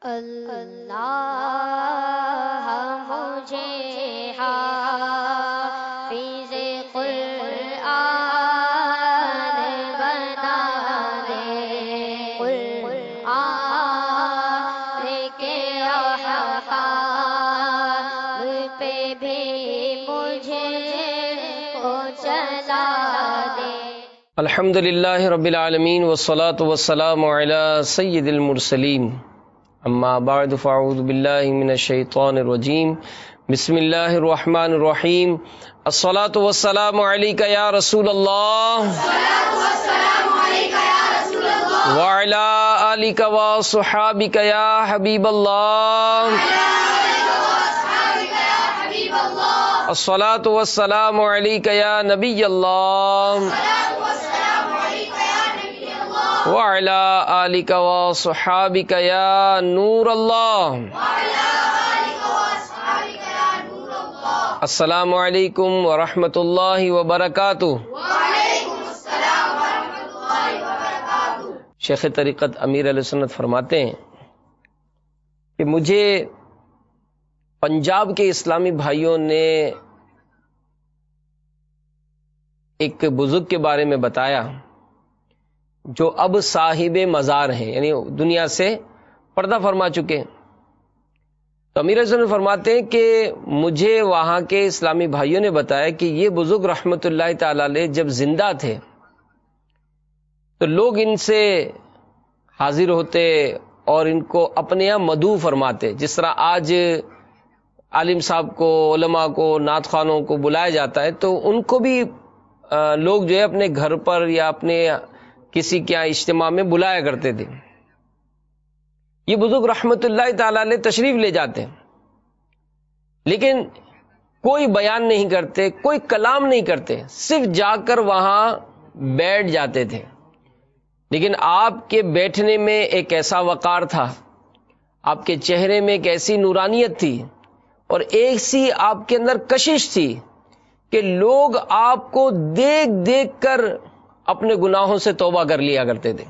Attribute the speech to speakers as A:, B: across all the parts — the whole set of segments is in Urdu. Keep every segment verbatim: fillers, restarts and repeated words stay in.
A: اللہ مجھے حافظ قرآن بنا دے، قرآن کے احکام پہ بھی مجھے کو چلا دے۔
B: الحمد للہ رب العالمین والصلاة والسلام علی سید المرسلین، اما بعد فاعوذ باللہ من الشیطان الرجیم، بسم اللہ الرحمن الرحیم۔ الصلاة والسلام علیک یا رسول اللہ وعلی آلک وصحابک یا حبیب اللہ، الصلاة والسلام علیک یا نبی اللہ وعلی آلک وصحابک یا نور اللہ۔ السلام علیکم ورحمۃ اللہ وبرکاتہ۔ شیخ طریقت امیر علیہ سنت فرماتے ہیں کہ مجھے پنجاب کے اسلامی بھائیوں نے ایک بزرگ کے بارے میں بتایا جو اب صاحب مزار ہیں، یعنی دنیا سے پردہ فرما چکے ہیں۔ تو امیر حسن فرماتے ہیں کہ مجھے وہاں کے اسلامی بھائیوں نے بتایا کہ یہ بزرگ رحمۃ اللہ تعالی علیہ جب زندہ تھے تو لوگ ان سے حاضر ہوتے اور ان کو اپنے یہاں مدعو فرماتے، جس طرح آج عالم صاحب کو، علماء کو، نعت خوانوں کو بلایا جاتا ہے، تو ان کو بھی لوگ جو ہے اپنے گھر پر یا اپنے کسی کے یہاں اجتماع میں بلایا کرتے تھے۔ یہ بزرگ رحمت اللہ تعالی علیہ تشریف لے جاتے ہیں، لیکن کوئی بیان نہیں کرتے، کوئی کلام نہیں کرتے، صرف جا کر وہاں بیٹھ جاتے تھے۔ لیکن آپ کے بیٹھنے میں ایک ایسا وقار تھا، آپ کے چہرے میں ایک ایسی نورانیت تھی اور ایسی آپ کے اندر کشش تھی کہ لوگ آپ کو دیکھ دیکھ کر اپنے گناہوں سے توبہ کر لیا کرتے تھے۔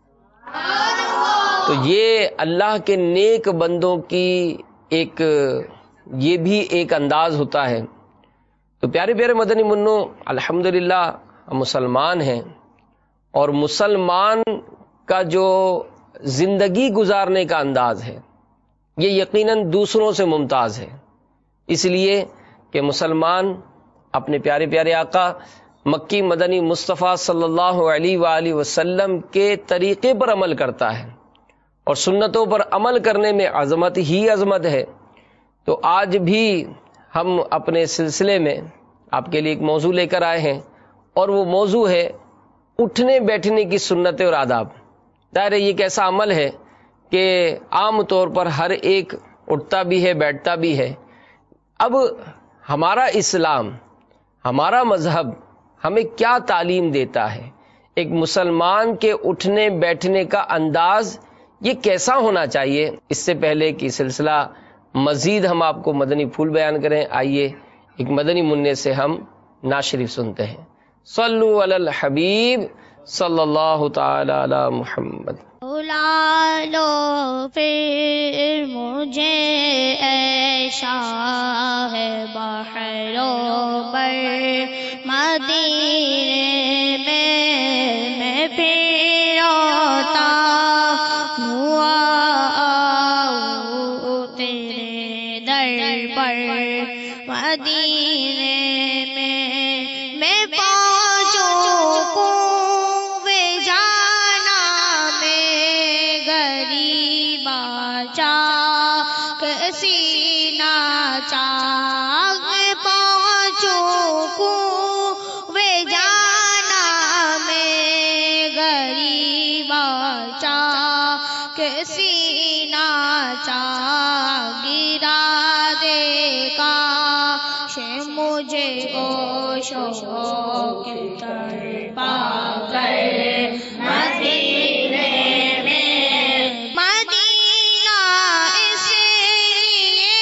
B: تو یہ اللہ کے نیک بندوں کی ایک یہ بھی ایک انداز ہوتا ہے۔ تو پیارے پیارے مدنی منوں، الحمدللہ ہم مسلمان ہیں، اور مسلمان کا جو زندگی گزارنے کا انداز ہے یہ یقیناً دوسروں سے ممتاز ہے، اس لیے کہ مسلمان اپنے پیارے پیارے آقا مکی مدنی مصطفیٰ صلی اللہ علیہ وآلہ وسلم کے طریقے پر عمل کرتا ہے، اور سنتوں پر عمل کرنے میں عظمت ہی عظمت ہے۔ تو آج بھی ہم اپنے سلسلے میں آپ کے لیے ایک موضوع لے کر آئے ہیں، اور وہ موضوع ہے اٹھنے بیٹھنے کی سنتیں اور آداب۔ ظاہر ہے یہ ایک ایسا عمل ہے کہ عام طور پر ہر ایک اٹھتا بھی ہے، بیٹھتا بھی ہے۔ اب ہمارا اسلام، ہمارا مذہب ہمیں کیا تعلیم دیتا ہے؟ ایک مسلمان کے اٹھنے بیٹھنے کا انداز یہ کیسا ہونا چاہیے؟ اس سے پہلے کہ سلسلہ مزید ہم آپ کو مدنی پھول بیان کریں، آئیے ایک مدنی منع سے ہم نعت شریف سنتے ہیں۔ صلو علی الحبیب صلی اللہ تعالی علی محمد۔
A: بلا لو پھر مجھے اے شاہ بحر و بر مدینے میں، میں پھر روتا ہوا آؤں تیرے در پر مدینے میں، میں پہنچوں کوے جانا میں غریبا چاک سینہ چاک، میں پہنچوں کوے جانا میں غریبا چاک سینہ چاک، گرا دے کاش مجھے شوق تر پا کر مدینے میں، مدینہ اس لیے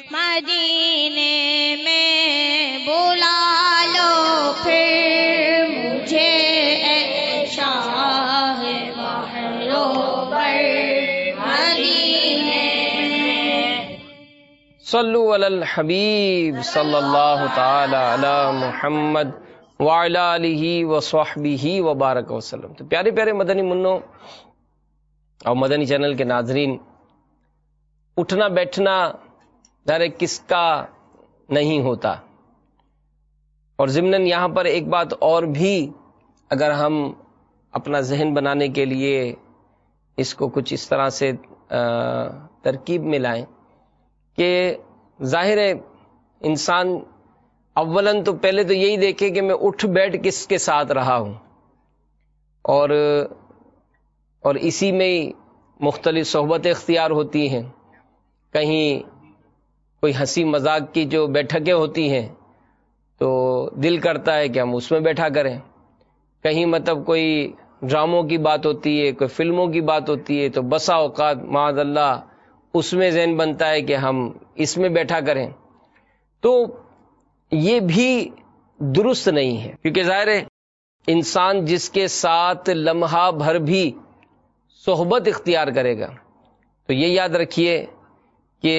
A: مدینے میں بلا لو پھر مجھے اے شاہ بحرو بر مدینے میں.
B: صلو علی الحبیب صلی اللہ تعالی علی محمد وعلی آلہ وصحبہ وبارک وسلم. تو پیارے پیارے مدنی منوں اور مدنی چینل کے ناظرین، اٹھنا بیٹھنا در ایک کس کا نہیں ہوتا، اور ضمناً یہاں پر ایک بات اور بھی اگر ہم اپنا ذہن بنانے کے لیے اس کو کچھ اس طرح سے ترکیب میں لائیں کہ ظاہر ہے انسان اولاً تو پہلے تو یہی دیکھے کہ میں اٹھ بیٹھ کس کے ساتھ رہا ہوں، اور اور اسی میں مختلف صحبتیں اختیار ہوتی ہیں. کہیں کوئی ہنسی مذاق کی جو بیٹھکیں ہوتی ہیں تو دل کرتا ہے کہ ہم اس میں بیٹھا کریں. کہیں مطلب کوئی ڈراموں کی بات ہوتی ہے، کوئی فلموں کی بات ہوتی ہے، تو بسا اوقات معاذ اللہ اس میں ذہن بنتا ہے کہ ہم اس میں بیٹھا کریں. تو یہ بھی درست نہیں ہے، کیونکہ ظاہر ہے انسان جس کے ساتھ لمحہ بھر بھی صحبت اختیار کرے گا تو یہ یاد رکھیے کہ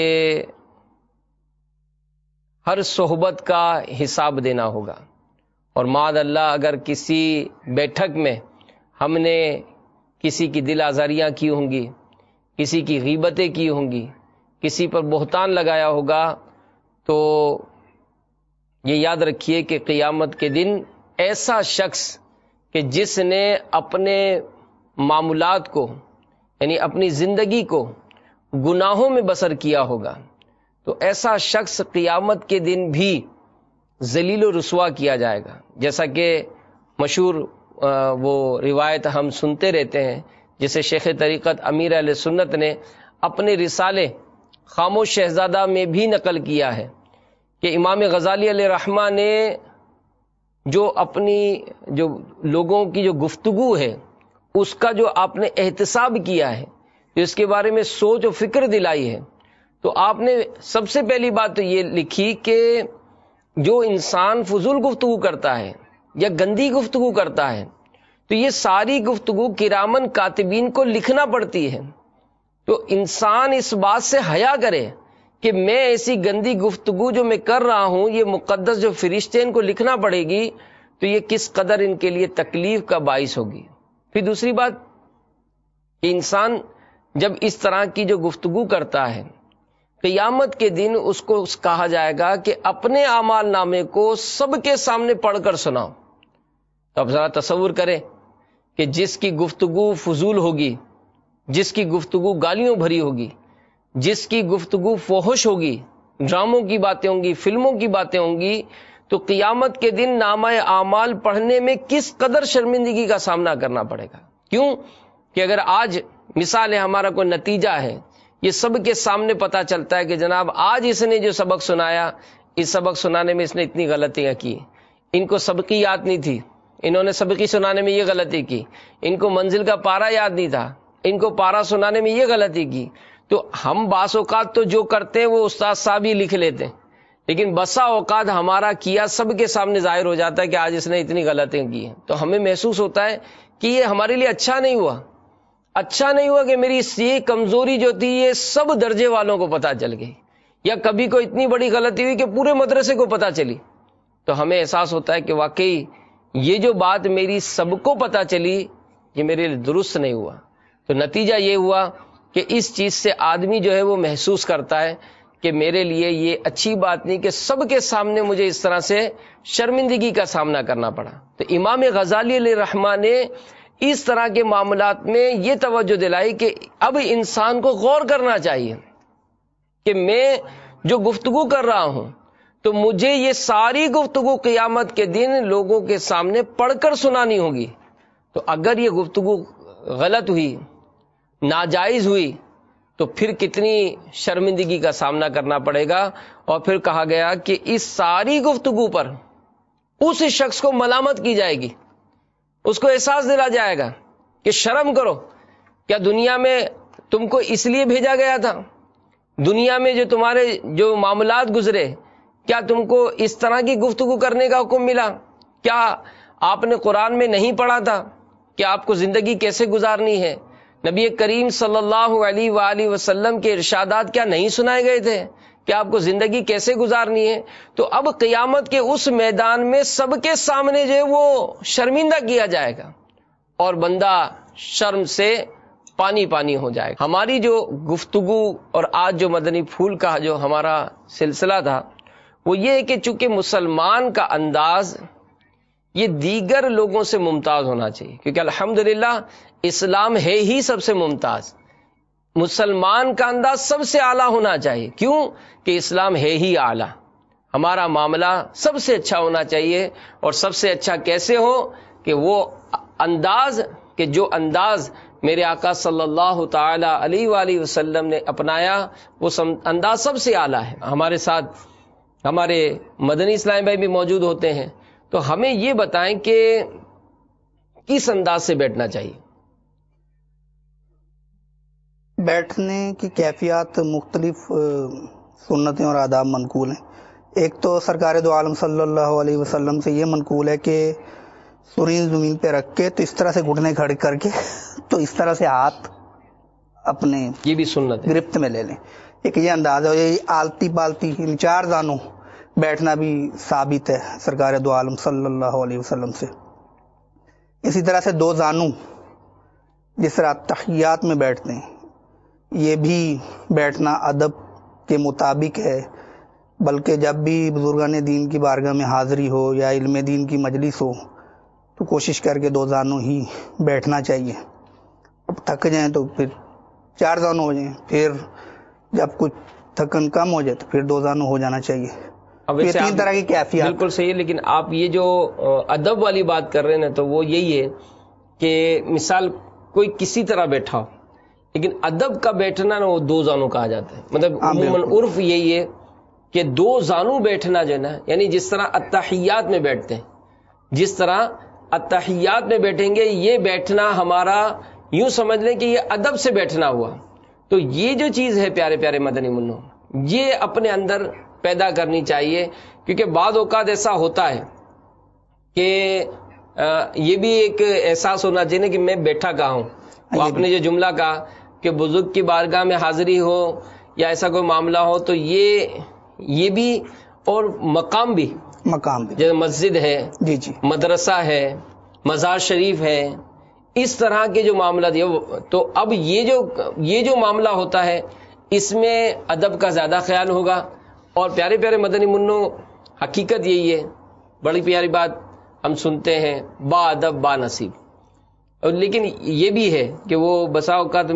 B: ہر صحبت کا حساب دینا ہوگا. اور معاذ اللہ اگر کسی بیٹھک میں ہم نے کسی کی دل آزاریاں کی ہوں گی، کسی کی غیبتیں کی ہوں گی، کسی پر بہتان لگایا ہوگا، تو یہ یاد رکھیے کہ قیامت کے دن ایسا شخص کہ جس نے اپنے معاملات کو یعنی اپنی زندگی کو گناہوں میں بسر کیا ہوگا، تو ایسا شخص قیامت کے دن بھی ذلیل و رسوا کیا جائے گا. جیسا کہ مشہور وہ روایت ہم سنتے رہتے ہیں، جسے شیخ طریقت امیر اہل سنت نے اپنے رسالے خاموش شہزادہ میں بھی نقل کیا ہے کہ امام غزالی علیہ رحمہ نے جو اپنی جو لوگوں کی جو گفتگو ہے اس کا جو آپ نے احتساب کیا ہے، جو اس کے بارے میں سوچ و فکر دلائی ہے، تو آپ نے سب سے پہلی بات تو یہ لکھی کہ جو انسان فضول گفتگو کرتا ہے یا گندی گفتگو کرتا ہے تو یہ ساری گفتگو کرامن کاتبین کو لکھنا پڑتی ہے. تو انسان اس بات سے حیا کرے کہ میں ایسی گندی گفتگو جو میں کر رہا ہوں یہ مقدس جو فرشتے ان کو لکھنا پڑے گی، تو یہ کس قدر ان کے لیے تکلیف کا باعث ہوگی. پھر دوسری بات کہ انسان جب اس طرح کی جو گفتگو کرتا ہے قیامت کے دن اس کو کہا جائے گا کہ اپنے اعمال نامے کو سب کے سامنے پڑھ کر سناؤ. تو اب ذرا تصور کریں کہ جس کی گفتگو فضول ہوگی، جس کی گفتگو گالیوں بھری ہوگی، جس کی گفتگو فحش ہوگی، ڈراموں کی باتیں ہوں گی، فلموں کی باتیں ہوں گی، تو قیامت کے دن نامہ اعمال پڑھنے میں کس قدر شرمندگی کا سامنا کرنا پڑے گا. کیوں کہ اگر آج مثال ہے ہمارا کوئی نتیجہ ہے، یہ سب کے سامنے پتہ چلتا ہے کہ جناب آج اس نے جو سبق سنایا، اس سبق سنانے میں اس نے اتنی غلطیاں کی، ان کو سبقی یاد نہیں تھی، انہوں نے سبقی سنانے میں یہ غلطی کی، ان کو منزل کا پارا یاد نہیں تھا، ان کو پارا سنانے میں یہ غلطی کی. تو ہم بعض اوقات تو جو کرتے ہیں وہ استاد صاحب ہی لکھ لیتے ہیں، لیکن بسا اوقات ہمارا کیا سب کے سامنے ظاہر ہو جاتا ہے کہ آج اس نے اتنی غلطیاں کی ہیں. تو ہمیں محسوس ہوتا ہے کہ یہ ہمارے لیے اچھا نہیں ہوا، اچھا نہیں ہوا کہ میری یہ کمزوری جو تھی یہ سب درجے والوں کو پتہ چل گئی، یا کبھی کوئی اتنی بڑی غلطی ہوئی کہ پورے مدرسے کو پتہ چلی. تو ہمیں احساس ہوتا ہے کہ واقعی یہ جو بات میری سب کو پتہ چلی یہ میرے لیے درست نہیں ہوا. تو نتیجہ یہ ہوا کہ اس چیز سے آدمی جو ہے وہ محسوس کرتا ہے کہ میرے لیے یہ اچھی بات نہیں کہ سب کے سامنے مجھے اس طرح سے شرمندگی کا سامنا کرنا پڑا. تو امام غزالی علیہ رحمہ نے اس طرح کے معاملات میں یہ توجہ دلائی کہ اب انسان کو غور کرنا چاہیے کہ میں جو گفتگو کر رہا ہوں تو مجھے یہ ساری گفتگو قیامت کے دن لوگوں کے سامنے پڑھ کر سنانی ہوگی. تو اگر یہ گفتگو غلط ہوئی، ناجائز ہوئی، تو پھر کتنی شرمندگی کا سامنا کرنا پڑے گا. اور پھر کہا گیا کہ اس ساری گفتگو پر اس شخص کو ملامت کی جائے گی، اس کو احساس دلا جائے گا کہ شرم کرو، کیا دنیا میں تم کو اس لیے بھیجا گیا تھا دنیا میں جو تمہارے جو معاملات گزرے، کیا تم کو اس طرح کی گفتگو کرنے کا حکم ملا؟ کیا آپ نے قرآن میں نہیں پڑھا تھا کہ آپ کو زندگی کیسے گزارنی ہے؟ نبی کریم صلی اللہ علیہ وآلہ وسلم کے ارشادات کیا نہیں سنائے گئے تھے کہ آپ کو زندگی کیسے گزارنی ہے؟ تو اب قیامت کے اس میدان میں سب کے سامنے جو ہے وہ شرمندہ کیا جائے گا اور بندہ شرم سے پانی پانی ہو جائے گا۔ ہماری جو گفتگو اور آج جو مدنی پھول کا جو ہمارا سلسلہ تھا وہ یہ ہے کہ چونکہ مسلمان کا انداز یہ دیگر لوگوں سے ممتاز ہونا چاہیے، کیونکہ الحمدللہ اسلام ہے ہی سب سے ممتاز، مسلمان کا انداز سب سے اعلیٰ ہونا چاہیے۔ کیوں کہ اسلام ہے ہی اعلیٰ، ہمارا معاملہ سب سے اچھا ہونا چاہیے۔ اور سب سے اچھا کیسے ہو کہ وہ انداز کہ جو انداز میرے آقا صلی اللہ تعالی علیہ وآلہ وسلم نے اپنایا وہ انداز سب سے اعلیٰ ہے۔ ہمارے ساتھ ہمارے مدنی اسلامی بھائی بھی موجود ہوتے ہیں، تو ہمیں یہ بتائیں کہ کس انداز سے بیٹھنا چاہیے؟
C: بیٹھنے کی کیفیات مختلف سنتیں اور آداب منقول ہیں۔ ایک تو سرکار دو عالم صلی اللہ علیہ وسلم سے یہ منقول ہے کہ سرین زمین پہ رکھ کے تو اس طرح سے گھٹنے کھڑے کر کے تو اس طرح سے ہاتھ اپنے
B: یہ بھی سنت ہے،
C: گرفت میں لے لیں۔ ایک یہ انداز ہے، یہ آلتی پالتی ان چار دانوں بیٹھنا بھی ثابت ہے سرکار دو عالم صلی اللہ علیہ وسلم سے۔ اسی طرح سے دو زانوں جس طرح تحیات میں بیٹھتے ہیں، یہ بھی بیٹھنا ادب کے مطابق ہے، بلکہ جب بھی بزرگان دین کی بارگاہ میں حاضری ہو یا علم دین کی مجلس ہو تو کوشش کر کے دو زانوں ہی بیٹھنا چاہیے۔ اب تھک جائیں تو پھر چار زانوں ہو جائیں، پھر جب کچھ تھکن کم ہو جائے تو پھر دو زانوں ہو جانا چاہیے۔
B: اب
C: یہ تین طرح کی کیفیات
B: بالکل صحیح ہے، لیکن آپ یہ جو ادب والی بات کر رہے ہیں نا تو وہ یہی ہے کہ مثال کوئی کسی طرح بیٹھا ہو، لیکن ادب کا بیٹھنا نا وہ دو زانوں کہا جاتا ہے۔ مطلب عموماً عرف یہی ہے کہ دو زانوں بیٹھنا جو ہے نا، یعنی جس طرح التحیات میں بیٹھتے ہیں، جس طرح التحیات میں بیٹھیں گے، یہ بیٹھنا ہمارا یوں سمجھ لیں کہ یہ ادب سے بیٹھنا ہوا۔ تو یہ جو چیز ہے پیارے پیارے مدنی منوں، یہ اپنے اندر پیدا کرنی چاہیے، کیونکہ بعض اوقات ایسا ہوتا ہے کہ یہ بھی ایک احساس ہونا چاہیے کہ میں بیٹھا کہاں ہوں۔ وہ آپ نے جو جملہ کہا کہ بزرگ کی بارگاہ میں حاضری ہو یا ایسا کوئی معاملہ ہو تو یہ یہ بھی اور مقام بھی
C: مقام بھی
B: جیسے مسجد ہے،
C: جی جی
B: مدرسہ ہے، مزار شریف ہے، اس طرح کے جو معاملات، تو اب یہ جو یہ جو معاملہ ہوتا ہے اس میں ادب کا زیادہ خیال ہوگا۔ اور پیارے پیارے مدنی منوں، حقیقت یہی ہے، بڑی پیاری بات ہم سنتے ہیں، با ادب با نصیب، اور لیکن یہ بھی ہے کہ وہ بسا اوقات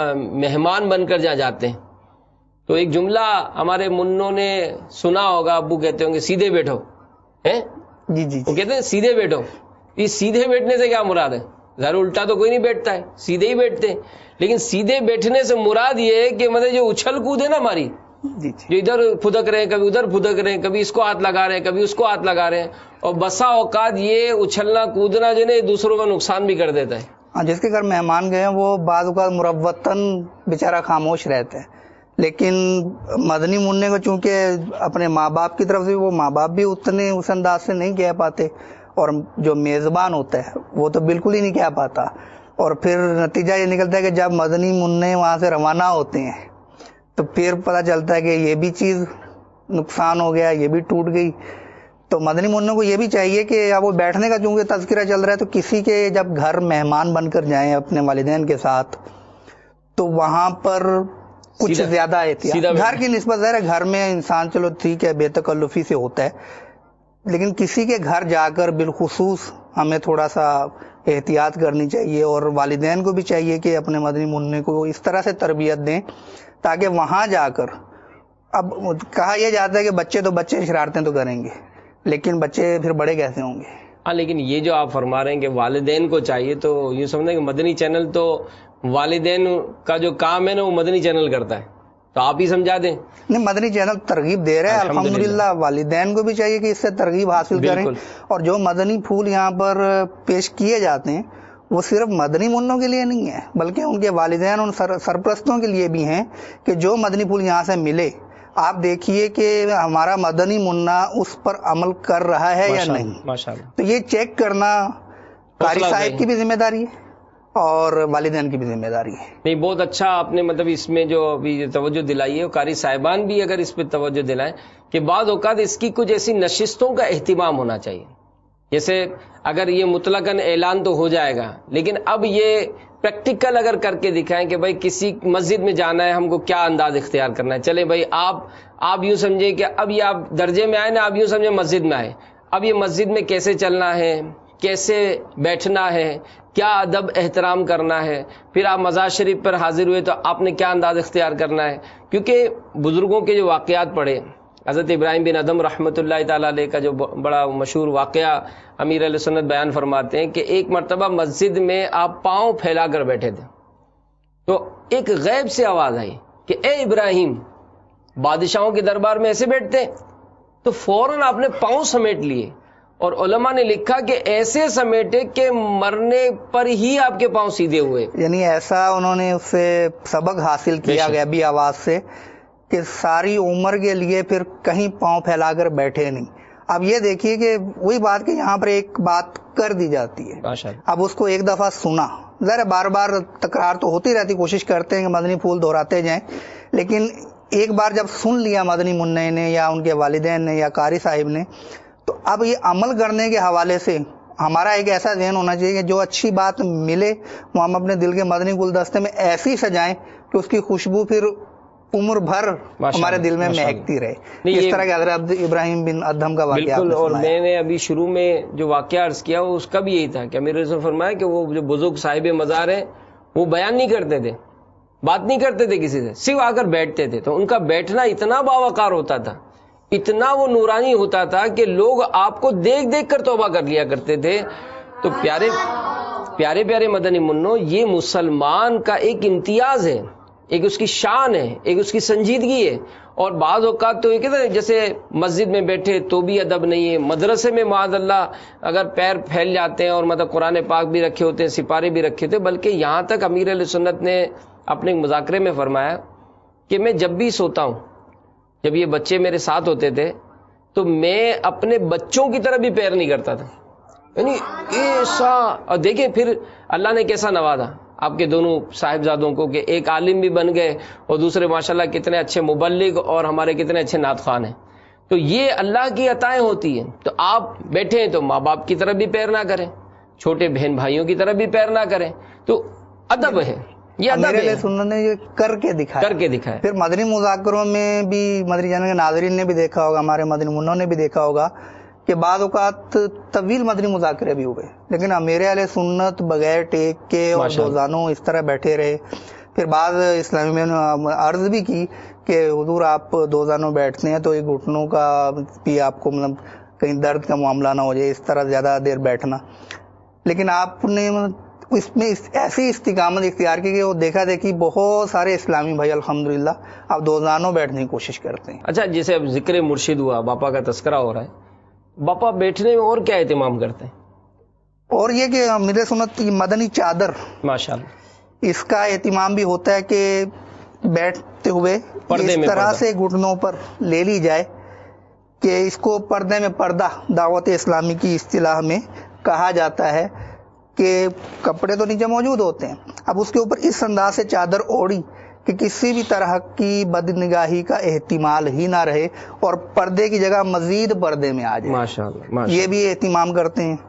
B: مہمان بن کر جہاں جاتے ہیں تو ایک جملہ ہمارے منوں نے سنا ہوگا، ابو کہتے ہوں گے سیدھے بیٹھو، ہیں
C: جی جی
B: وہ کہتے ہیں سیدھے بیٹھو۔ اس سیدھے بیٹھنے سے کیا مراد ہے؟ ظاہر الٹا تو کوئی نہیں بیٹھتا ہے، سیدھے ہی بیٹھتے ہیں، لیکن سیدھے بیٹھنے سے مراد یہ ہے کہ مطلب جو اچھل کود ہے نا ہماری،
C: جی
B: جو ادھر پھدک رہے ہیں، کبھی ادھر پھدک رہے ہیں، کبھی اس کو ہاتھ لگا رہے ہیں، کبھی اس کو ہاتھ لگا رہے ہیں، اور بسا اوقات یہ اچھلنا کودنا جو ہے دوسروں کا نقصان بھی کر دیتا ہے۔
C: ہاں، جس کے گھر مہمان گئے ہیں وہ بعض اوقات مروتاً بیچارہ خاموش رہتے ہیں، لیکن مدنی منع کو چونکہ اپنے ماں باپ کی طرف سے وہ ماں باپ بھی اتنے اس انداز سے نہیں کہہ پاتے، اور جو میزبان ہوتا ہے وہ تو بالکل ہی نہیں کہہ پاتا، اور پھر نتیجہ یہ نکلتا ہے کہ جب مدنی منع وہاں سے روانہ ہوتے ہیں تو پھر پتہ چلتا ہے کہ یہ بھی چیز نقصان ہو گیا، یہ بھی ٹوٹ گئی۔ تو مدنی منوں کو یہ بھی چاہیے کہ اب وہ بیٹھنے کا چونکہ تذکرہ چل رہا ہے تو کسی کے جب گھر مہمان بن کر جائیں اپنے والدین کے ساتھ تو وہاں پر کچھ
B: سیدھا
C: زیادہ احتیاط، گھر کی نسبت ظاہر ہے گھر میں انسان چلو ٹھیک ہے بے تکلفی سے ہوتا ہے، لیکن کسی کے گھر جا کر بالخصوص ہمیں تھوڑا سا احتیاط کرنی چاہیے، اور والدین کو بھی چاہیے کہ اپنے مدنی منع کو اس طرح سے تربیت دیں تاکہ وہاں جا کر، اب کہا یہ جاتا ہے کہ بچے تو بچے شرارتیں تو کریں گے لیکن بچے پھر بڑے کیسے ہوں گے؟
B: ہاں، لیکن یہ جو آپ فرما رہے ہیں کہ والدین کو چاہیے، تو یوں سمجھیں کہ مدنی چینل تو والدین کا جو کام ہے نا وہ مدنی چینل کرتا ہے، تو آپ ہی سمجھا دیں۔
C: نہیں، مدنی چینل ترغیب دے رہے ہیں الحمدللہ، والدین کو بھی چاہیے کہ اس سے ترغیب حاصل کریں، اور جو مدنی پھول یہاں پر پیش کیے جاتے ہیں وہ صرف مدنی منوں کے لیے نہیں ہے بلکہ ان کے والدین ان سر سرپرستوں کے لیے بھی ہیں کہ جو مدنی پھول یہاں سے ملے آپ دیکھیے کہ ہمارا مدنی منا اس پر عمل کر رہا ہے یا نہیں.
B: ماشاءاللہ.
C: تو یہ چیک کرنا قاری صاحب کی بھی ذمہ داری ہے اور والدین کی بھی ذمہ داری ہے.
B: نہیں بہت اچھا آپ نے مطلب اس میں جو ابھی توجہ دلائی ہے قاری صاحبان بھی اگر اس پہ توجہ دلائیں کہ بعض اوقات اس کی کچھ ایسی نشستوں کا اہتمام ہونا چاہیے. جیسے اگر یہ مطلقاً اعلان تو ہو جائے گا لیکن اب یہ پریکٹیکل اگر کر کے دکھائیں کہ بھائی کسی مسجد میں جانا ہے ہم کو کیا انداز اختیار کرنا ہے. چلے بھائی آپ آپ یوں سمجھیں کہ اب یہ آپ درجے میں آئے نا آپ یوں سمجھیں مسجد میں آئے. اب یہ مسجد میں کیسے چلنا ہے کیسے بیٹھنا ہے کیا ادب احترام کرنا ہے. پھر آپ مزار شریف پر حاضر ہوئے تو آپ نے کیا انداز اختیار کرنا ہے. کیونکہ بزرگوں کے جو واقعات پڑھے حضرت ابراہیم بن ادم رحمۃ اللہ تعالیٰ علیہ کا جو بڑا مشہور واقعہ امیر علیہ سنت بیان فرماتے ہیں کہ ایک مرتبہ مسجد میں آپ پاؤں پھیلا کر بیٹھے تھے تو ایک غیب سے آواز آئی کہ اے ابراہیم بادشاہوں کے دربار میں ایسے بیٹھتے ہیں. تو فوراً آپ نے پاؤں سمیٹ لیے اور علماء نے لکھا کہ ایسے سمیٹے کہ مرنے پر ہی آپ کے پاؤں سیدھے ہوئے.
C: یعنی ایسا انہوں نے اس سے سبق حاصل کیا گیا بھی آواز سے کہ ساری عمر کے لیے پھر کہیں پاؤں پھیلا کر بیٹھے نہیں. اب یہ دیکھیے کہ وہی بات کہ یہاں پر ایک بات کر دی جاتی ہے اب اس کو ایک دفعہ سنا ذرا بار بار تکرار تو ہوتی رہتی کوشش کرتے ہیں کہ مدنی پھول دہراتے جائیں لیکن ایک بار جب سن لیا مدنی منع نے یا ان کے والدین نے یا قاری صاحب نے تو اب یہ عمل کرنے کے حوالے سے ہمارا ایک ایسا ذہن ہونا چاہیے کہ جو اچھی بات ملے وہ ہم اپنے دل کے مدنی گلدستے میں ایسی سجائیں کہ اس کی خوشبو پھر عمر بھر ہمارے دل میں مہکتی رہے. اس طرح کے حضرت ابراہیم بن ادھم کا واقعہ
B: بالکل. اور میں نے ابھی شروع میں جو واقعہ عرض کیا اس کا بھی یہی تھا کہ امیر نے فرمایا کہ وہ جو بزرگ صاحب مزار ہیں وہ بیان نہیں کرتے تھے بات نہیں کرتے تھے کسی سے صرف آ کر بیٹھتے تھے. تو ان کا بیٹھنا اتنا باوقار ہوتا تھا اتنا وہ نورانی ہوتا تھا کہ لوگ آپ کو دیکھ دیکھ کر توبہ کر لیا کرتے تھے. تو پیارے پیارے پیارے مدنی منوں یہ مسلمان کا ایک امتیاز ہے ایک اس کی شان ہے ایک اس کی سنجیدگی ہے. اور بعض اوقات تو یہ کہتے ہیں جیسے مسجد میں بیٹھے تو بھی ادب نہیں ہے مدرسے میں معاذ اللہ اگر پیر پھیل جاتے ہیں اور مطلب قرآن پاک بھی رکھے ہوتے ہیں سپارے بھی رکھے ہوتے بلکہ یہاں تک امیر علیہ سنت نے اپنے مذاکرے میں فرمایا کہ میں جب بھی سوتا ہوں جب یہ بچے میرے ساتھ ہوتے تھے تو میں اپنے بچوں کی طرح بھی پیر نہیں کرتا تھا. یعنی ایسا اور دیکھیں پھر اللہ نے کیسا نوازا آپ کے دونوں صاحبزادوں کو کہ ایک عالم بھی بن گئے اور دوسرے ماشاءاللہ کتنے اچھے مبلغ اور ہمارے کتنے اچھے نعت خوان ہیں. تو یہ اللہ کی عطائیں ہوتی ہیں. تو آپ بیٹھے ہیں تو ماں باپ کی طرف بھی پیر نہ کریں چھوٹے بہن بھائیوں کی طرف بھی پیر نہ کریں. تو ادب ہے یہ ادب ہے
C: سنت نے یہ کر کے دکھایا
B: کر کے دکھایا.
C: پھر مدنی مذاکروں میں بھی مدنی چینل کے ناظرین نے بھی دیکھا ہوگا ہمارے مدنی منوں نے بھی دیکھا ہوگا کہ بعض اوقات طویل مدنی مذاکرے بھی ہوئے لیکن امیر علیہ سنت بغیر ٹیک کے اور دوزانوں اس طرح بیٹھے رہے. پھر بعض اسلامی میں نے عرض بھی کی کہ حضور آپ دوزانوں بیٹھتے ہیں تو یہ گھٹنوں کا بھی آپ کو مطلب کہیں درد کا معاملہ نہ ہو جائے اس طرح زیادہ دیر بیٹھنا. لیکن آپ نے اس میں ایسی استقامت اختیار کی کہ وہ دیکھا دیکھی بہت سارے اسلامی بھائی الحمدللہ اب دوزانوں بیٹھنے کی کوشش کرتے ہیں.
B: اچھا جیسے اب ذکر مرشد ہوا باپا کا تذکرہ ہو رہا ہے باپا بیٹھنے میں اور کیا اہتمام کرتے ہیں؟
C: اور یہ کہ میرے سنت کی مدنی چادر
B: ماشاءاللہ
C: اس کا اہتمام بھی ہوتا ہے کہ بیٹھتے ہوئے اس طرح سے گھٹنوں پر لے لی جائے کہ اس کو پردے میں پردہ دعوت اسلامی کی اصطلاح میں کہا جاتا ہے کہ کپڑے تو نیچے موجود ہوتے ہیں اب اس کے اوپر اس انداز سے چادر اوڑی کہ کسی بھی طرح کی بد نگاہی کا احتمال ہی نہ رہے اور پردے کی جگہ مزید پردے میں آ جائے.
B: ماشاءاللہ ماشاءاللہ.
C: یہ بھی اہتمام کرتے ہیں.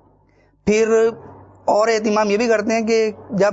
C: پھر اور اہتمام یہ بھی کرتے ہیں کہ جب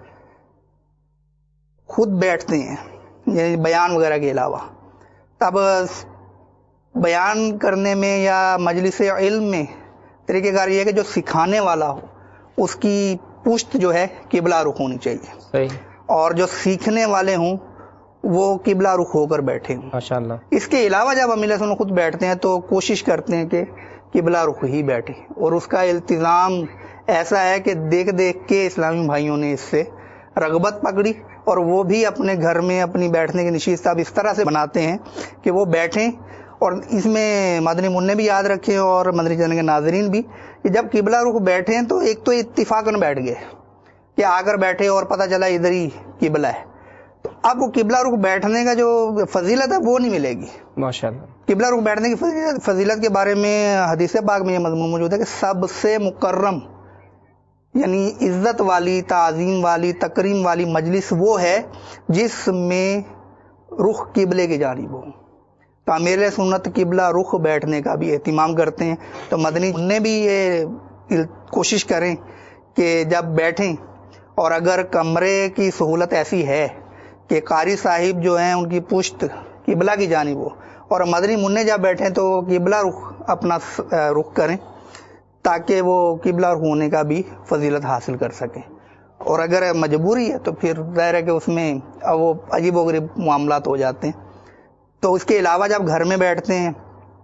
C: خود بیٹھتے ہیں یعنی بیان وغیرہ کے علاوہ تب بیان کرنے میں یا مجلس علم میں طریقہ کار یہ ہے کہ جو سکھانے والا ہو اس کی پشت جو ہے قبلہ رخ ہونی چاہیے.
B: صحیح.
C: اور جو سیکھنے والے ہوں وہ قبلہ رخ ہو کر بیٹھے ہوں.
B: ماشاءاللہ.
C: اس کے علاوہ جب امیر علیہ سنت خود بیٹھتے ہیں تو کوشش کرتے ہیں کہ قبلہ رخ ہی بیٹھے اور اس کا التزام ایسا ہے کہ دیکھ دیکھ کے اسلامی بھائیوں نے اس سے رغبت پکڑی اور وہ بھی اپنے گھر میں اپنی بیٹھنے کی نشست اب اس طرح سے بناتے ہیں کہ وہ بیٹھیں اور اس میں مدنی منع بھی یاد رکھیں اور مدنی چینل کے ناظرین بھی کہ جب قبلہ رخ بیٹھیں تو ایک تو اتفاقاً بیٹھ گئے کہ آ کر بیٹھے اور پتہ چلا ادھر ہی قبلہ ہے، تو اب وہ قبلہ رخ بیٹھنے کا جو فضیلت ہے وہ نہیں ملے گی
B: ماشاءاللہ.
C: قبلہ رخ بیٹھنے کی فضیلت فضیلت کے بارے میں حدیث پاک میں یہ مضمون موجود ہے کہ سب سے مکرم یعنی عزت والی، تعظیم والی، تکریم والی مجلس وہ ہے جس میں رخ قبلے کی جانب ہو. تعمیر سنت قبلہ رخ بیٹھنے کا بھی اہتمام کرتے ہیں، تو مدنی نے بھی یہ کوشش کریں کہ جب بیٹھیں، اور اگر کمرے کی سہولت ایسی ہے کہ قاری صاحب جو ہیں ان کی پشت قبلہ کی جانب ہو اور مدنی منع جب بیٹھیں تو قبلہ رخ اپنا رخ کریں تاکہ وہ قبلہ رخ ہونے کا بھی فضیلت حاصل کر سکیں. اور اگر مجبوری ہے تو پھر ظاہر ہے کہ اس میں وہ عجیب و غریب معاملات ہو جاتے ہیں. تو اس کے علاوہ جب گھر میں بیٹھتے ہیں،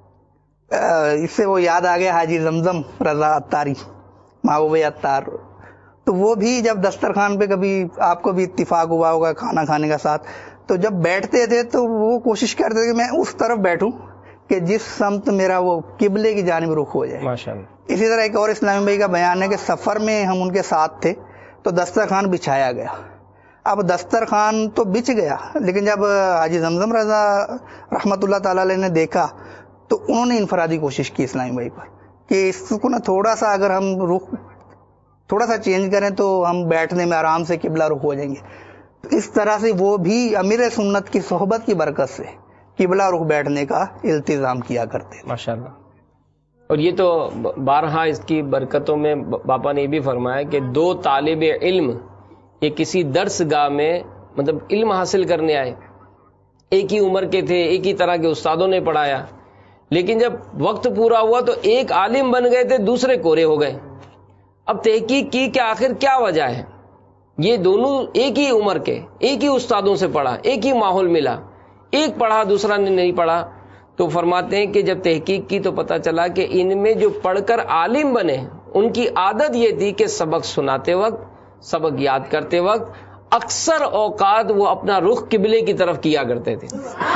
C: اس سے وہ یاد آ گیا حاجی زمزم رضا عطاری، محبوب عطار، تو وہ بھی جب دسترخوان پہ کبھی آپ کو بھی اتفاق ہوا ہوگا کھانا کھانے کا ساتھ، تو جب بیٹھتے تھے تو وہ کوشش کرتے تھے کہ میں اس طرف بیٹھوں کہ جس سمت میرا وہ قبلے کی جانب رخ ہو جائے.
B: ماشاءاللہ.
C: اسی طرح ایک اور اسلامی بھائی کا بیان ہے کہ سفر میں ہم ان کے ساتھ تھے تو دسترخوان بچھایا گیا. اب دسترخوان تو بچھ گیا، لیکن جب حاجی زمزم رضا رحمت اللہ تعالی علیہ نے دیکھا تو انہوں نے انفرادی کوشش کی اسلامی بھائی پر کہ اس کو نا تھوڑا سا اگر ہم رخ تھوڑا سا چینج کریں تو ہم بیٹھنے میں آرام سے قبلہ رخ ہو جائیں گے. تو اس طرح سے وہ بھی امیر سنت کی صحبت کی برکت سے قبلہ رخ بیٹھنے کا التزام کیا کرتے ہیں.
B: ماشاءاللہ. اور یہ تو بارہا اس کی برکتوں میں باپا نے یہ بھی فرمایا کہ دو طالب علم یہ کسی درس گاہ میں مطلب علم حاصل کرنے آئے، ایک ہی عمر کے تھے، ایک ہی طرح کے استادوں نے پڑھایا، لیکن جب وقت پورا ہوا تو ایک عالم بن گئے تھے، دوسرے کورے ہو گئے. اب تحقیق کی کہ آخر کیا وجہ ہے. یہ دونوں ایک ہی عمر کے، ایک ہی استادوں سے پڑھا، ایک ہی ماحول ملا، ایک پڑھا دوسرا نے نہیں پڑھا. تو فرماتے ہیں کہ جب تحقیق کی تو پتہ چلا کہ ان میں جو پڑھ کر عالم بنے ان کی عادت یہ تھی کہ سبق سناتے وقت، سبق یاد کرتے وقت اکثر اوقات وہ اپنا رخ قبلے کی طرف کیا کرتے تھے.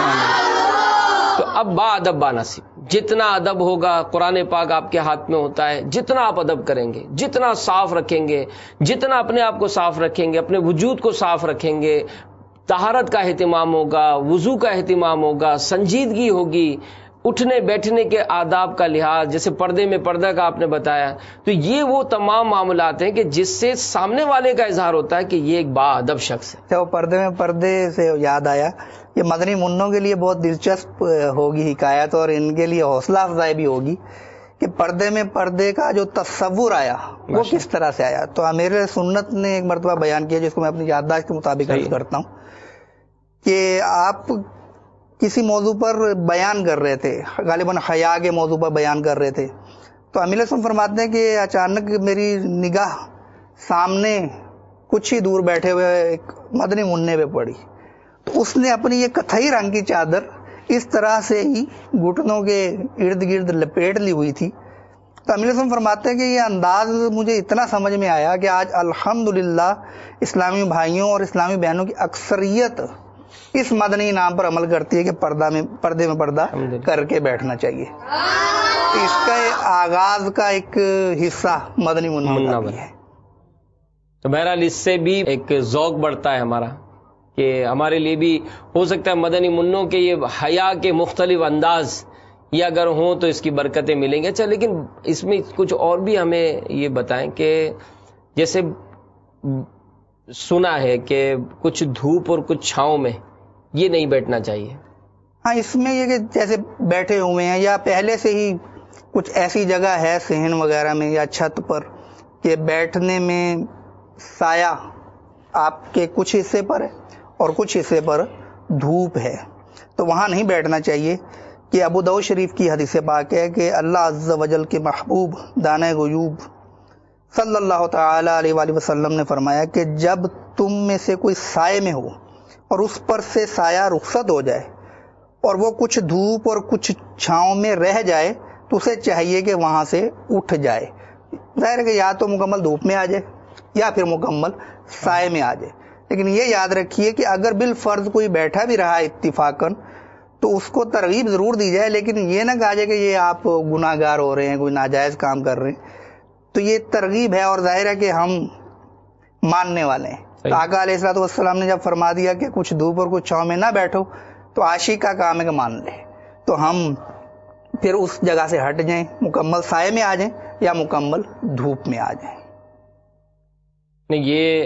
B: تو اب با ادب با نصیب، جتنا ادب ہوگا، قرآن پاک آپ کے ہاتھ میں ہوتا ہے، جتنا آپ ادب کریں گے، جتنا صاف رکھیں گے، جتنا اپنے آپ کو صاف رکھیں گے، اپنے وجود کو صاف رکھیں گے، طہارت کا اہتمام ہوگا، وضو کا اہتمام ہوگا، سنجیدگی ہوگی، اٹھنے بیٹھنے کے آداب کا لحاظ، جیسے پردے میں پردہ کا آپ نے بتایا، تو یہ وہ تمام معاملات ہیں کہ جس سے سامنے والے کا اظہار ہوتا ہے کہ یہ ایک با ادب شخص ہے.
C: تو پردے میں پردے سے یاد آیا، یہ مدنی منوں کے لیے بہت دلچسپ ہوگی حکایت، اور ان کے لیے حوصلہ افزائی بھی ہوگی کہ پردے میں پردے کا جو تصور آیا وہ کس طرح سے آیا. تو امیر سنت نے ایک مرتبہ بیان کیا جس کو میں اپنی یادداشت کے مطابق عرض کرتا ہوں کہ آپ کسی موضوع پر بیان کر رہے تھے، غالباً حیا کے موضوع پر بیان کر رہے تھے، تو امیر سن فرماتے ہیں کہ اچانک میری نگاہ سامنے کچھ ہی دور بیٹھے ہوئے ایک مدنی منع پہ پڑی. تو اس نے اپنی یہ کتھئی رنگ کی چادر اس طرح سے ہی گھٹنوں کے ارد گرد لپیٹ لی ہوئی تھی. تو امیر سن فرماتے ہیں کہ یہ انداز مجھے اتنا سمجھ میں آیا کہ آج الحمدللہ اسلامی بھائیوں اور اسلامی بہنوں کی اکثریت اس مدنی نام پر عمل کرتی ہے کہ پردہ میں پردے میں پردہ کر کے بیٹھنا چاہیے. اس کا آغاز کا ایک حصہ مدنی منع بھی ہے.
B: تو بہرحال اس سے بھی ایک ذوق بڑھتا ہے ہمارا کہ ہمارے لیے بھی ہو سکتا ہے مدنی منوں کے یہ حیا کے مختلف انداز یہ اگر ہوں تو اس کی برکتیں ملیں گے. اچھا، لیکن اس میں کچھ اور بھی ہمیں یہ بتائیں کہ جیسے سنا ہے کہ کچھ دھوپ اور کچھ چھاؤں میں یہ نہیں بیٹھنا چاہیے.
C: ہاں، اس میں یہ کہ جیسے بیٹھے ہوئے ہیں یا پہلے سے ہی کچھ ایسی جگہ ہے صحن وغیرہ میں یا چھت پر کہ بیٹھنے میں سایہ آپ کے کچھ حصے پر ہے اور کچھ حصے پر دھوپ ہے تو وہاں نہیں بیٹھنا چاہیے. کہ ابو داؤد شریف کی حدیث پاک ہے کہ اللہ عز و جل کے محبوب دانۂ غیوب صلی اللہ تعالی علیہ وآلہ وسلم نے فرمایا کہ جب تم میں سے کوئی سائے میں ہو اور اس پر سے سایہ رخصت ہو جائے اور وہ کچھ دھوپ اور کچھ چھاؤں میں رہ جائے تو اسے چاہیے کہ وہاں سے اٹھ جائے. ظاہر ہے کہ یا تو مکمل دھوپ میں آ جائے یا پھر مکمل سائے میں آ جائے. لیکن یہ یاد رکھیے کہ اگر بالفرض کوئی بیٹھا بھی رہا اتفاقاً تو اس کو ترغیب ضرور دی جائے، لیکن یہ نہ کہا جائے کہ یہ آپ گناہ گار ہو رہے ہیں، کوئی ناجائز کام کر رہے ہیں. تو یہ ترغیب ہے، اور ظاہر ہے کہ ہم ماننے والے ہیں. تو آقا علیہ الصلوۃ والسلام نے جب فرما دیا کہ کچھ دھوپ اور کچھ چھاؤں میں نہ بیٹھو، تو عاشق کا کام ہے کہ مان لے. تو ہم پھر اس جگہ سے ہٹ جائیں، مکمل سائے میں آ جائیں یا مکمل دھوپ میں آ جائیں.
B: نہیں،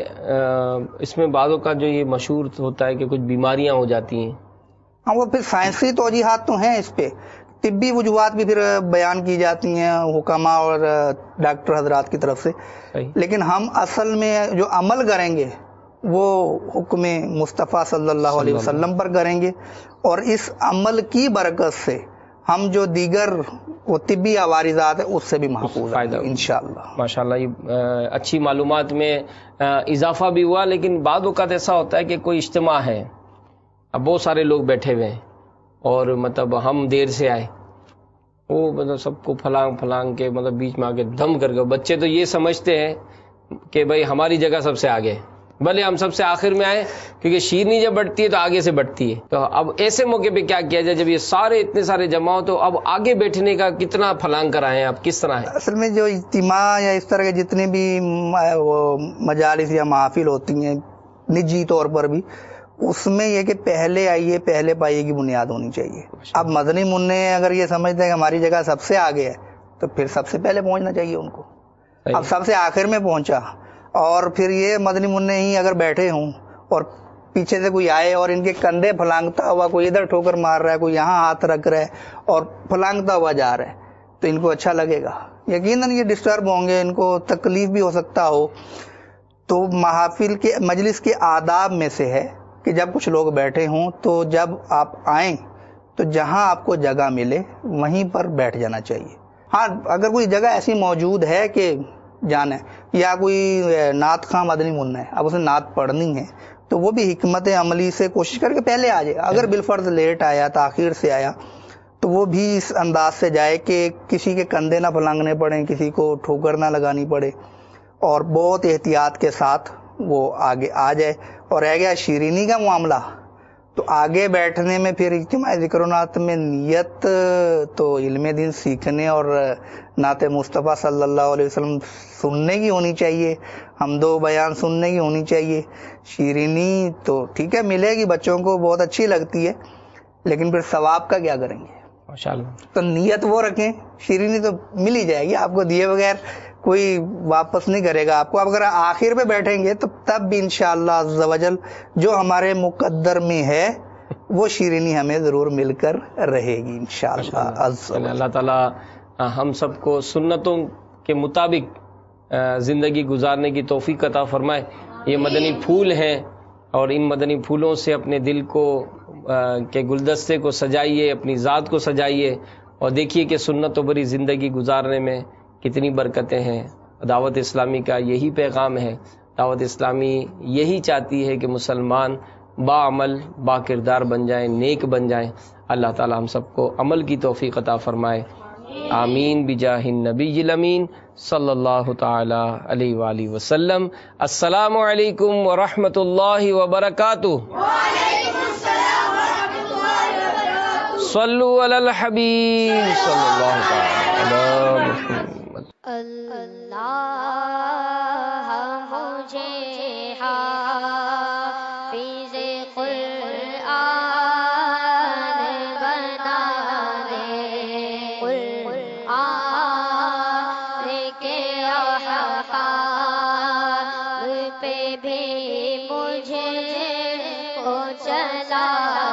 B: یہ اس میں بعضوں کا جو یہ مشہور ہوتا ہے کہ کچھ بیماریاں ہو جاتی ہیں.
C: ہاں، وہ پھر سائنسی توجیحات تو ہیں اس پہ، طبی وجوہات بھی پھر بیان کی جاتی ہیں حکما اور ڈاکٹر حضرات کی طرف سے. لیکن ہم اصل میں جو عمل کریں گے وہ حکم مصطفیٰ صلی اللہ علیہ وسلم پر کریں گے، اور اس عمل کی برکت سے ہم جو دیگر وہ طبی عوارضات ہیں اس سے بھی محفوظ ہیں انشاءاللہ.
B: ماشاءاللہ، یہ اچھی معلومات میں اضافہ بھی ہوا. لیکن بعض اوقات ایسا ہوتا ہے کہ کوئی اجتماع ہے، اب بہت سارے لوگ بیٹھے ہوئے ہیں اور مطلب ہم دیر سے آئے، وہ مطلب سب کو پھلانگ پھلانگ کے مطلب بیچ میں آ کے دم کر کے، بچے تو یہ سمجھتے ہیں کہ بھائی ہماری جگہ سب سے آگے، بھلے ہم سب سے آخر میں آئے، کیونکہ شیرنی جب بٹتی ہے تو آگے سے بٹتی ہے. تو اب ایسے موقع پہ کیا کیا جائے جب یہ سارے اتنے سارے جمع ہو؟ تو اب آگے بیٹھنے کا کتنا پھلانگ کرائیں، اب کس طرح ہے؟
C: اصل میں جو اجتماع یا اس طرح کے جتنے بھی مجالس یا محافل ہوتی ہیں نجی طور پر بھی، اس میں یہ کہ پہلے آئیے پہلے پائیے کی بنیاد ہونی چاہیے. اب مدنی منع اگر یہ سمجھتے ہیں کہ ہماری جگہ سب سے آگے ہے تو پھر سب سے پہلے پہنچنا چاہیے ان کو. اب سب سے آخر میں پہنچا، اور پھر یہ مدنی منع ہی اگر بیٹھے ہوں اور پیچھے سے کوئی آئے اور ان کے کندھے پھلانگتا ہوا، کوئی ادھر ٹھوکر مار رہا ہے، کوئی یہاں ہاتھ رکھ رہا ہے اور پھلانگتا ہوا جا رہا ہے، تو ان کو اچھا لگے گا؟ یقیناً یہ ڈسٹرب ہوں گے، ان کو تکلیف بھی ہو سکتا ہو. تو محافل کے مجلس کے آداب میں سے ہے کہ جب کچھ لوگ بیٹھے ہوں تو جب آپ آئیں تو جہاں آپ کو جگہ ملے وہیں پر بیٹھ جانا چاہیے. ہاں، اگر کوئی جگہ ایسی موجود ہے کہ جانا ہے، یا کوئی نعت خواں مدنی منع ہے، اب اسے نعت پڑھنی ہے، تو وہ بھی حکمت عملی سے کوشش کر کے پہلے آ جائے. اگر بالفرض لیٹ آیا، تاخیر سے آیا، تو وہ بھی اس انداز سے جائے کہ کسی کے کندھے نہ پھلانگنے پڑیں، کسی کو ٹھوکر نہ لگانی پڑے، اور بہت احتیاط کے ساتھ وہ آگے آ جائے. اور رہ گیا شیرینی کا معاملہ، تو آگے بیٹھنے میں پھر اجتماع ذکر و نعت میں نیت تو علم دین سیکھنے اور نعت مصطفیٰ صلی اللہ علیہ وسلم سننے کی ہونی چاہیے، حمد و بیان سننے کی ہونی چاہیے. شیرینی تو ٹھیک ہے ملے گی، بچوں کو بہت اچھی لگتی ہے، لیکن پھر ثواب کا کیا کریں گے؟ ماشاءاللہ. تو نیت وہ رکھیں، شیرینی تو مل ہی جائے گی آپ کو، دیے بغیر کوئی واپس نہیں کرے گا آپ کو. اب اگر آخر پہ بیٹھیں گے تو تب بھی انشاءاللہ عز و جل جو ہمارے مقدر میں ہے وہ شیرینی ہمیں ضرور مل کر رہے گی انشاءاللہ عز و جل.
B: اللہ تعالی ہم سب کو سنتوں کے مطابق زندگی گزارنے کی توفیق عطا فرمائے. یہ مدنی پھول ہیں اور ان مدنی پھولوں سے اپنے دل کو کے گلدستے کو سجائیے، اپنی ذات کو سجائیے، اور دیکھیے کہ سنتوں بری زندگی گزارنے میں کتنی برکتیں ہیں. دعوت اسلامی کا یہی پیغام ہے. دعوت اسلامی یہی چاہتی ہے کہ مسلمان با عمل با کردار بن جائیں، نیک بن جائیں. اللہ تعالی ہم سب کو عمل کی توفیق عطا فرمائے. آمین بجاہ النبی الامین صلی اللہ تعالی علیہ وآلہ وسلم. السلام علیکم ورحمۃ اللہ وبرکاتہ. صلو علی الحبیب صلی اللہ تعالی علی محمد.
A: اللہ مجھے حافظ قرآن بنا دے، قرآن کے احکام پہ بھی مجھے کو چلا